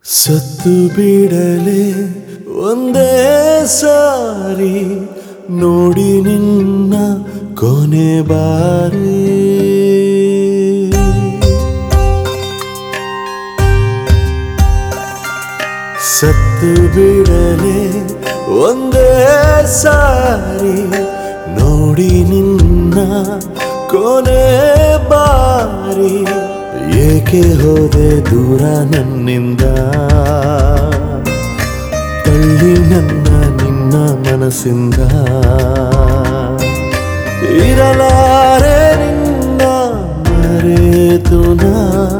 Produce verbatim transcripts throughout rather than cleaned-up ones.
ಸತ್ತು ಬಿಡಲೆ ಒಂದೇ ಸಾರಿ ನೋಡಿ ನಿನ್ನ ಕೊನೆ ಬಾರಿ. ಸತ್ತು ಬಿಡಲೆ ಒಂದೇ ಸಾರಿ ನೋಡಿ ನಿನ್ನ ಕೊನೆ ಬಾರಿ. ಏಕೆ ಹೋದೆ ದೂರ ನನ್ನಿಂದ, ತಳ್ಳಿ ನನ್ನ ನಿನ್ನ ಮನಸ್ಸಿಂದ. ಇರಲಾರೆ ನಿನ್ನ ಮರೆತು ನಾ,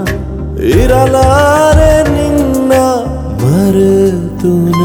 ಇರಲಾರೆ ನಿನ್ನ ಮರೆತು ನಾ.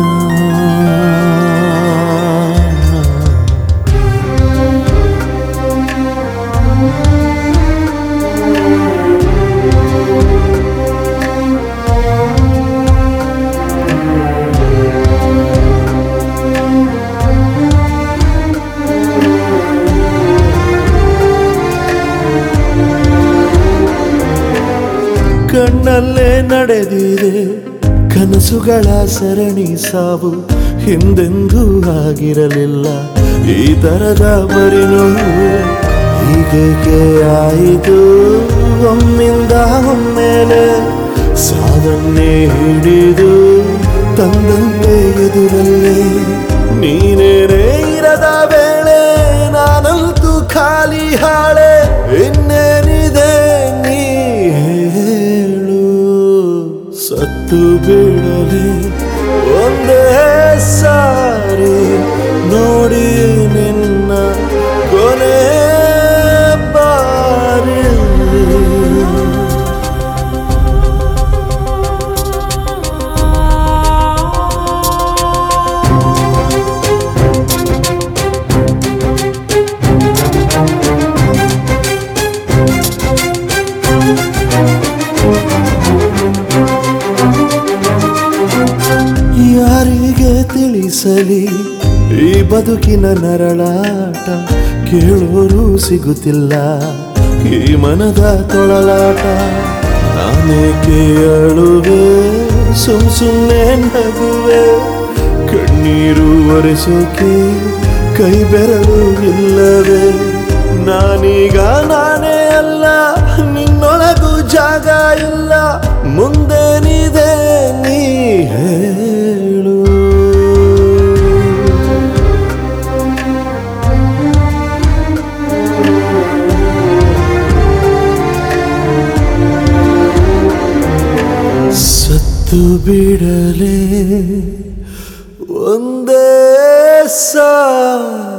ಕಣ್ಣಲ್ಲೇ ನಡೆದಿದೆ ಕನಸುಗಳ ಸರಣಿ, ಸಾವು ಹಿಂದೆಂದೂ ಆಗಿರಲಿಲ್ಲ ಈ ತರದ ಬರಿ ನೋವು. ಹೀಗೇಕೆ ಆಯಿತು ಒಮ್ಮಿಂದ ಒಮ್ಮೆಲೆ, ಸಾವನ್ನೇ ಹಿಡಿದು ತಂದಂತೆ ಎದುರಲ್ಲೇ. ನೀನೇನೇ ಇರದ ವೇಳೆ ನಾನಂತೂ ಖಾಲಿ ಹಾಳೆ. ಇನ್ನೇನಿದೆ ನೀ ಹೇಳು. ಸತ್ತು ಬಿಡಲಿ ಒಂದೇ ಸಾರಿ ನೋಡಿ ನಿನ್ನ ಕೊನೆ ಬಾರಿ. ಯಾರಿಗೆ ತಿಳಿಸಲಿ ಈ ಬದುಕಿನ ನರಳಾಟ, ಕೇಳೋರು ಸಿಗುತ್ತಿಲ್ಲ ಈ ಮನದ ತೊಳಲಾಟ. ನಾನೇಕೆ ಅಳುವೆ ಸುಮ್ ಸುಮ್ಮನೆ ನಗುವೆ, ಕಣ್ಣೀರು ಒರೆಸೋಕೆ ಕೈ ಬೆರಳು ಇಲ್ಲವೇ. ನಾನೀಗ ನಾನೇ ಅಲ್ಲ, ನಿನ್ನೊಳಗೂ ಜಾಗ ಇಲ್ಲ. ಮುಂದೇನಿದೆ ನೀ ಹೇಳು. ಸತ್ತು ಬಿಡಲೆ ಒಂದೇ ಸಾರಿ